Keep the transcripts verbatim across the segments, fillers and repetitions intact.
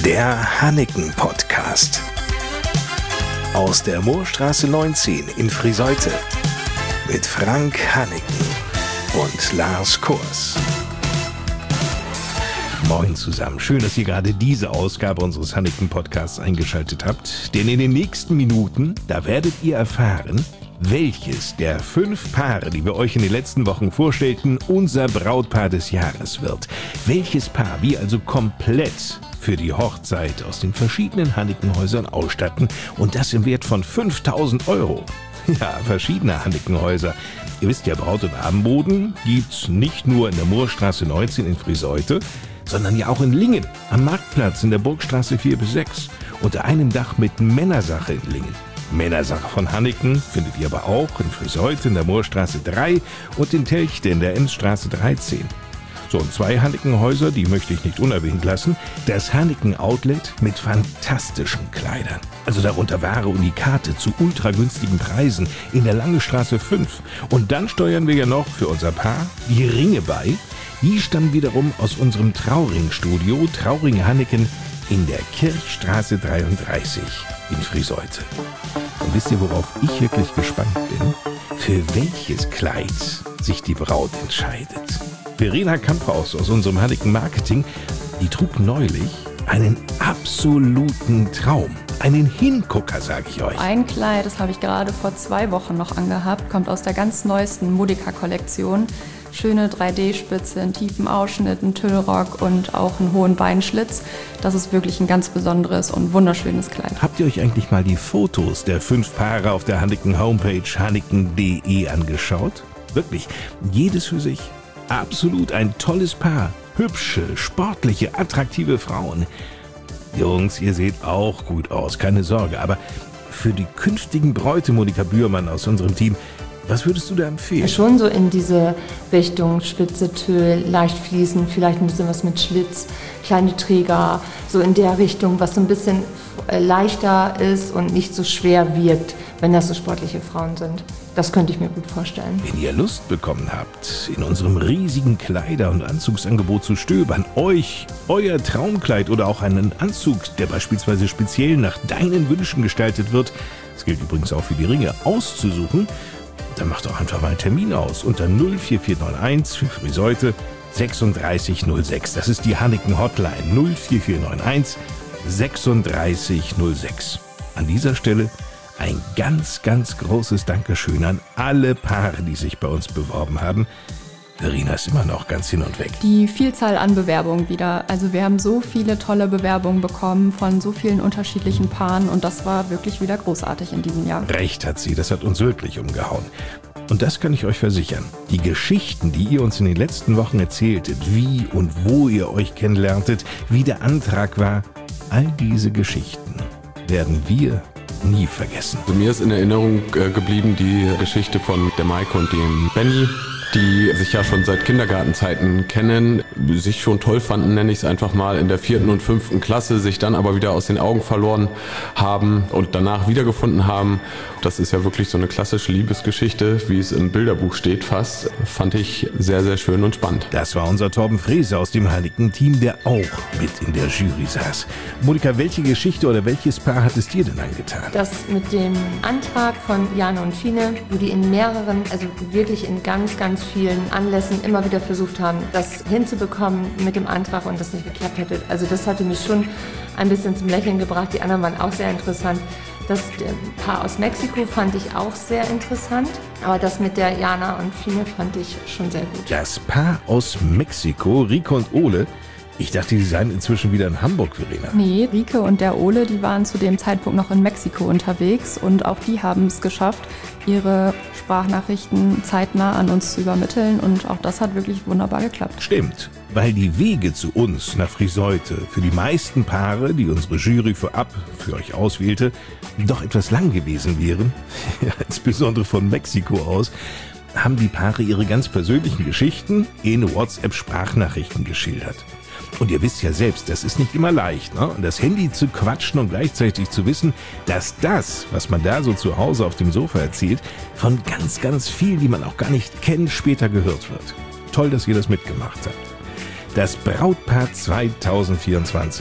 Der Hanneken-Podcast. Aus der Moorstraße neunzehn in Friseute. Mit Frank Hanneken und Lars Kors. Moin zusammen. Schön, dass ihr gerade diese Ausgabe unseres Hanneken-Podcasts eingeschaltet habt. Denn in den nächsten Minuten, da werdet ihr erfahren, welches der fünf Paare, die wir euch in den letzten Wochen vorstellten, unser Brautpaar des Jahres wird. Welches Paar wir also komplett für die Hochzeit aus den verschiedenen Hannekenhäusern ausstatten und das im Wert von fünftausend Euro. Ja, verschiedene Hannekenhäuser. Ihr wisst ja, Braut- und Abendboden gibt's nicht nur in der Moorstraße neunzehn in Friseute, sondern ja auch in Lingen, am Marktplatz in der Burgstraße vier bis sechs, unter einem Dach mit Männersache in Lingen. Männersache von Hanneken findet ihr aber auch in Friseute in der Moorstraße drei und in Telchte in der Emsstraße dreizehn. So, und zwei Hannekenhäuser, die möchte ich nicht unerwähnt lassen. Das Hanneken Outlet mit fantastischen Kleidern. Also darunter wahre Unikate zu ultra günstigen Preisen in der Langestraße fünf. Und dann steuern wir ja noch für unser Paar die Ringe bei. Die stammen wiederum aus unserem Trauring-Studio Trauring Hanneken in der Kirchstraße dreiunddreißig in Friseute. Und wisst ihr, worauf ich wirklich gespannt bin? Für welches Kleid sich die Braut entscheidet. Verena Kamphaus aus unserem Hanneken Marketing, die trug neulich einen absoluten Traum. Einen Hingucker, sage ich euch. Ein Kleid, das habe ich gerade vor zwei Wochen noch angehabt, kommt aus der ganz neuesten Modica-Kollektion. Schöne drei D-Spitze, einen tiefen Ausschnitt, einen Tüllrock und auch einen hohen Beinschlitz. Das ist wirklich ein ganz besonderes und wunderschönes Kleid. Habt ihr euch eigentlich mal die Fotos der fünf Paare auf der Hanneken Homepage hanneken punkt de angeschaut? Wirklich, jedes für sich. Absolut ein tolles Paar. Hübsche, sportliche, attraktive Frauen. Jungs, ihr seht auch gut aus, keine Sorge. Aber für die künftigen Bräute, Monika Bührmann aus unserem Team, was würdest du da empfehlen? Schon so in diese Richtung Spitze, Tüll, leicht fließen, vielleicht ein bisschen was mit Schlitz, kleine Träger, so in der Richtung, was so ein bisschen leichter ist und nicht so schwer wirkt, wenn das so sportliche Frauen sind. Das könnte ich mir gut vorstellen. Wenn ihr Lust bekommen habt, in unserem riesigen Kleider- und Anzugsangebot zu stöbern, euch euer Traumkleid oder auch einen Anzug, der beispielsweise speziell nach deinen Wünschen gestaltet wird, das gilt übrigens auch für die Ringe, auszusuchen, dann macht doch einfach mal einen Termin aus unter null vier vier neun eins für Friseute sechsunddreißig null sechs. Das ist die Hanneken Hotline null vier vier neun eins sechsunddreißig null sechs. An dieser Stelle ein ganz, ganz großes Dankeschön an alle Paare, die sich bei uns beworben haben. Verena ist immer noch ganz hin und weg. Die Vielzahl an Bewerbungen wieder. Also wir haben so viele tolle Bewerbungen bekommen von so vielen unterschiedlichen Paaren und das war wirklich wieder großartig in diesem Jahr. Recht hat sie, das hat uns wirklich umgehauen. Und das kann ich euch versichern. Die Geschichten, die ihr uns in den letzten Wochen erzähltet, wie und wo ihr euch kennenlerntet, wie der Antrag war, all diese Geschichten werden wir nie vergessen. Also mir ist in Erinnerung äh, geblieben die Geschichte von der Maike und dem Benny, die sich ja schon seit Kindergartenzeiten kennen, sich schon toll fanden, nenne ich es einfach mal, in der vierten und fünften Klasse, sich dann aber wieder aus den Augen verloren haben und danach wiedergefunden haben. Das ist ja wirklich so eine klassische Liebesgeschichte, wie es im Bilderbuch steht fast. Fand ich sehr, sehr schön und spannend. Das war unser Torben Frese aus dem Hanneken-Team, der auch mit in der Jury saß. Monika, welche Geschichte oder welches Paar hat es dir denn angetan? Das mit dem Antrag von Jana und Fine, wo die in mehreren, also wirklich in ganz, ganz vielen Anlässen immer wieder versucht haben, das hinzubekommen mit dem Antrag und das nicht geklappt hätte. Also das hatte mich schon ein bisschen zum Lächeln gebracht. Die anderen waren auch sehr interessant. Das Paar aus Mexiko fand ich auch sehr interessant, aber das mit der Jana und Fine fand ich schon sehr gut. Das Paar aus Mexiko, Rike und Ole. Ich dachte, die seien inzwischen wieder in Hamburg, Verena. Nee, Rike und der Ole, die waren zu dem Zeitpunkt noch in Mexiko unterwegs und auch die haben es geschafft, ihre Sprachnachrichten zeitnah an uns zu übermitteln und auch das hat wirklich wunderbar geklappt. Stimmt, weil die Wege zu uns nach Friseute für die meisten Paare, die unsere Jury vorab für euch auswählte, doch etwas lang gewesen wären, insbesondere von Mexiko aus, haben die Paare ihre ganz persönlichen Geschichten in WhatsApp-Sprachnachrichten geschildert. Und ihr wisst ja selbst, das ist nicht immer leicht, ne? Und das Handy zu quatschen und gleichzeitig zu wissen, dass das, was man da so zu Hause auf dem Sofa erzählt, von ganz, ganz vielen, die man auch gar nicht kennt, später gehört wird. Toll, dass ihr das mitgemacht habt. Das Brautpaar zwanzig vierundzwanzig.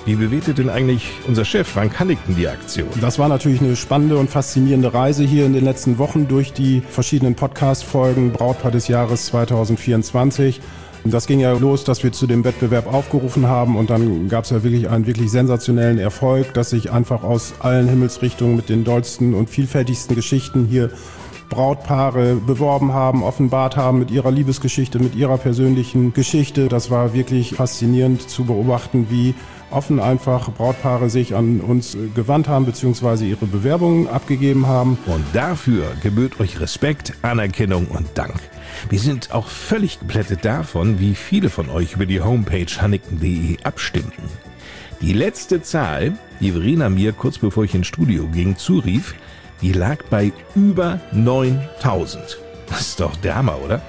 Wie bewertet denn eigentlich unser Chef Frank Hannigten die Aktion? Das war natürlich eine spannende und faszinierende Reise hier in den letzten Wochen durch die verschiedenen Podcast-Folgen Brautpaar des Jahres zwanzig vierundzwanzig. Das ging ja los, dass wir zu dem Wettbewerb aufgerufen haben und dann gab es ja wirklich einen wirklich sensationellen Erfolg, dass sich einfach aus allen Himmelsrichtungen mit den dollsten und vielfältigsten Geschichten hier Brautpaare beworben haben, offenbart haben mit ihrer Liebesgeschichte, mit ihrer persönlichen Geschichte. Das war wirklich faszinierend zu beobachten, wie offen einfach Brautpaare sich an uns gewandt haben bzw. ihre Bewerbungen abgegeben haben. Und dafür gebührt euch Respekt, Anerkennung und Dank. Wir sind auch völlig geplättet davon, wie viele von euch über die Homepage hannigten punkt de abstimmten. Die letzte Zahl, die Verena mir kurz bevor ich ins Studio ging zurief, die lag bei über neuntausend. Das ist doch der Hammer, oder?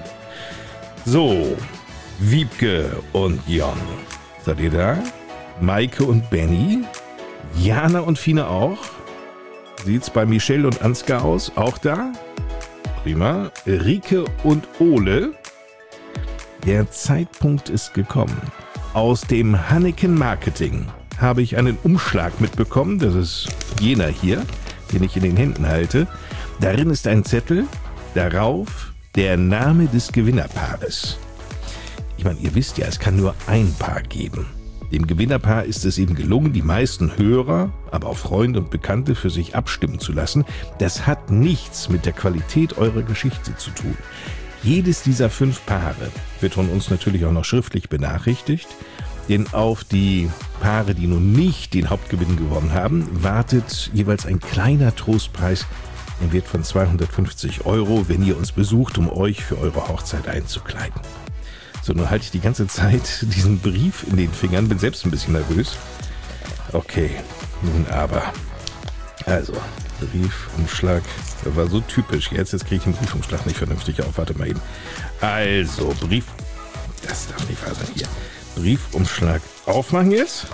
So, Wiebke und Jon. Seid ihr da? Maike und Benny? Jana und Fine auch? Sieht's bei Michelle und Ansgar aus? Auch da? Prima. Rike und Ole? Der Zeitpunkt ist gekommen. Aus dem Hanneken Marketing habe ich einen Umschlag mitbekommen. Das ist jener hier, den ich in den Händen halte. Darin ist ein Zettel, darauf der Name des Gewinnerpaares. Ich meine, ihr wisst ja, es kann nur ein Paar geben. Dem Gewinnerpaar ist es eben gelungen, die meisten Hörer, aber auch Freunde und Bekannte für sich abstimmen zu lassen. Das hat nichts mit der Qualität eurer Geschichte zu tun. Jedes dieser fünf Paare wird von uns natürlich auch noch schriftlich benachrichtigt, denn auf die Paare, die nun nicht den Hauptgewinn gewonnen haben, wartet jeweils ein kleiner Trostpreis im Wert von zweihundertfünfzig Euro, wenn ihr uns besucht, um euch für eure Hochzeit einzukleiden. So, nun halte ich die ganze Zeit diesen Brief in den Fingern, bin selbst ein bisschen nervös. Okay, nun aber. Also, Briefumschlag, das war so typisch. Jetzt, jetzt kriege ich den Briefumschlag nicht vernünftig auf. Warte mal eben. Also, Brief, das darf nicht wahr sein hier. Briefumschlag aufmachen jetzt.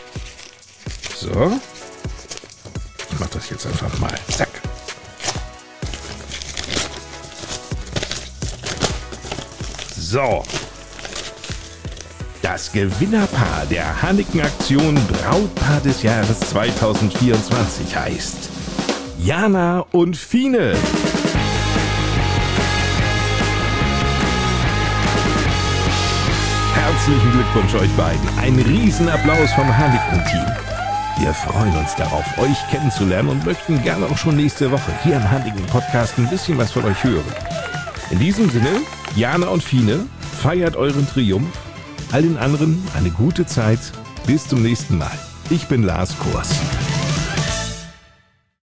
So. Ich mache das jetzt einfach mal. Zack. So. Das Gewinnerpaar der Hanneken-Aktion Brautpaar des Jahres zwanzig vierundzwanzig heißt Jana und Fine. Herzlichen Glückwunsch euch beiden. Ein Riesenapplaus vom Hanneken-Team. Wir freuen uns darauf, euch kennenzulernen und möchten gerne auch schon nächste Woche hier im Hanneken-Podcast ein bisschen was von euch hören. In diesem Sinne, Jana und Fine, feiert euren Triumph. Allen anderen eine gute Zeit. Bis zum nächsten Mal. Ich bin Lars Kors.